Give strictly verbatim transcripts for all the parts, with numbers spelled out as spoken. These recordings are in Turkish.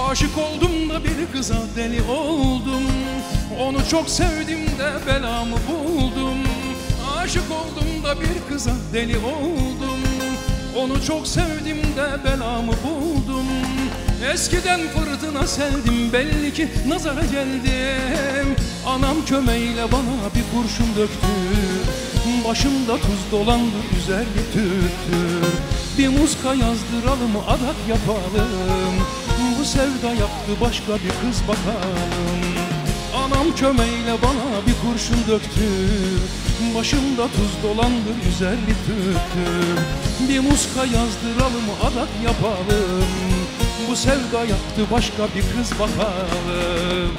Aşık oldum da bir kıza deli oldum. Onu çok sevdim de belamı buldum. Aşık oldum da bir kıza deli oldum. Onu çok sevdim de belamı buldum. Eskiden fırtına seldim, belli ki nazara geldim. Anam kömeyle bana bir kurşun döktü. Başımda tuz dolandı, üzerli tüttür. Bir muska yazdıralım, adak yapalım. Bu sevda yaptı, başka bir kız bakalım. Anam kömeyle bana bir kurşun döktü. Başımda tuz dolandı, üzerli tüttür. Bir muska yazdıralım, adak yapalım. Bu sevda yaptı, başka bir kız bakalım.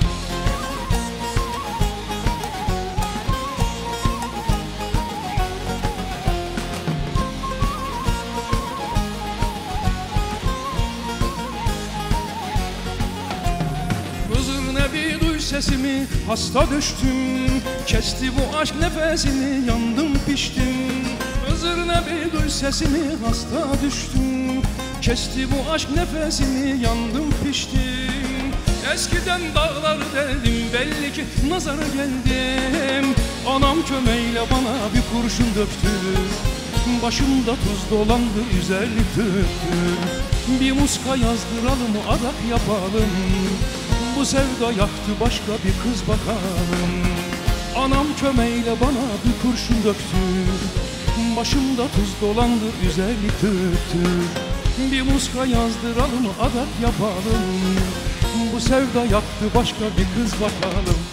Hızır Nebi duy sesimi, hasta düştüm. Kesti bu aşk nefesimi, yandım piştim. Hızır Nebi duy sesimi, hasta düştüm. Kesti bu aşk nefesimi, yandım piştim. Eskiden dağları deldim, belli ki nazara geldim. Anam kömeyle bana bir kurşun döktü. Başımda tuz dolandı, üzerli tüttü. Bir muska yazdıralım, adak yapalım. Bu sevda yaktı, başka bir kız bakalım. Anam kömeyle bana bir kurşun döktü. Başımda tuz dolandı, üzerli tüttü. Bir muska yazdıralım, adak yapalım. Bu sevda yaktı, başka bir kız bakalım.